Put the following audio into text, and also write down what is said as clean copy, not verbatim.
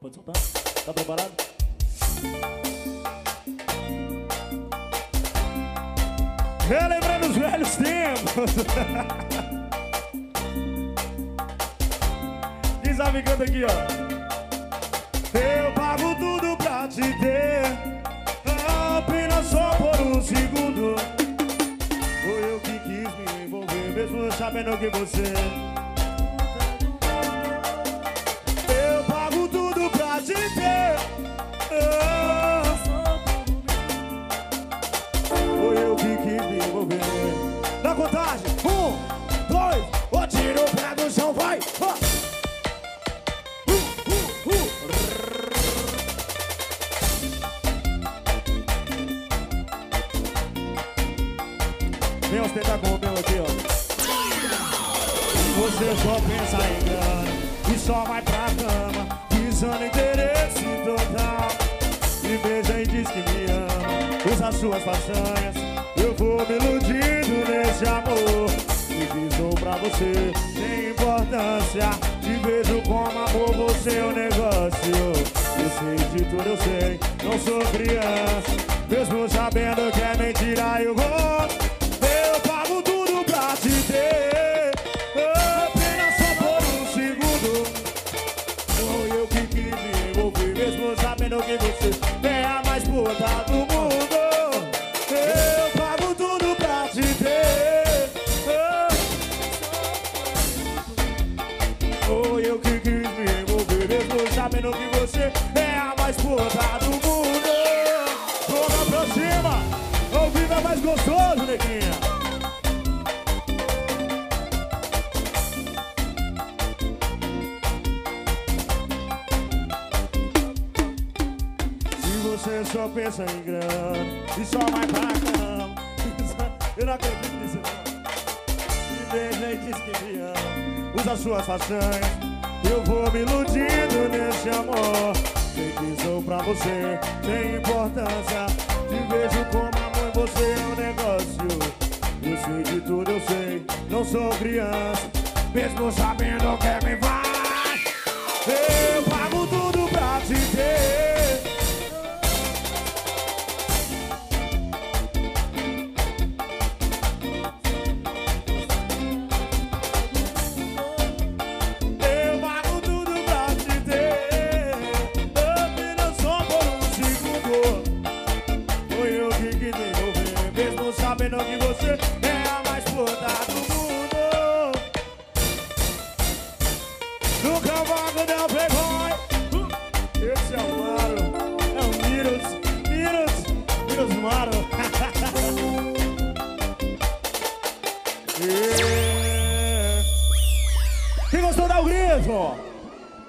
Pode soltar? Tá preparado? Relembrando os velhos tempos. Quem sabe canta aqui, ó. Eu pago tudo pra te ter, apenas só por um segundo. Foi eu que quis me envolver, mesmo sabendo que você. Eu pago tudo pra te ter, foi eu que quis me envolver. Na contagem, 1, 2, o tiro o pé do chão, vai! Vem ostentar com o meu aqui, ó. Você só pensa em grana e só vai pra cama, visando interesse total. Me beija e diz que me ama, usa suas façanhas. Eu vou me iludindo nesse amor. Me visou pra você, sem importância. Te vejo como amor, você é um negócio. Eu sei de tudo, eu sei, não sou criança. Mesmo sabendo que é mentira, eu vou. Eu pago tudo pra te ter, apenas só por um segundo. Foi eu que quis me envolver, mesmo sabendo que você é a mais puta do mundo. Eu pago tudo pra te ter, foi eu que quis me envolver, mesmo sabendo que você é a mais puta do mundo. Vamos pra cima, ao vivo é mais gostoso, neguinha. Você só pensa em grana e só vai pra cama. Eu não acredito nisso não. Me beija e diz que me ama, usa suas façanhas. Eu vou me iludindo nesse amor. Sei que sou pra você, sem importância. Te vejo como amor, você é um negócio. Eu sei de tudo, eu sei, não sou criança. Mesmo sabendo que me vai, eu pago tudo pra te ter. Sabendo que você é a mais puta do mundo. No cavaco del Playboy. Esse é o Maro, é o Miros Maro. Quem gostou dá o grito?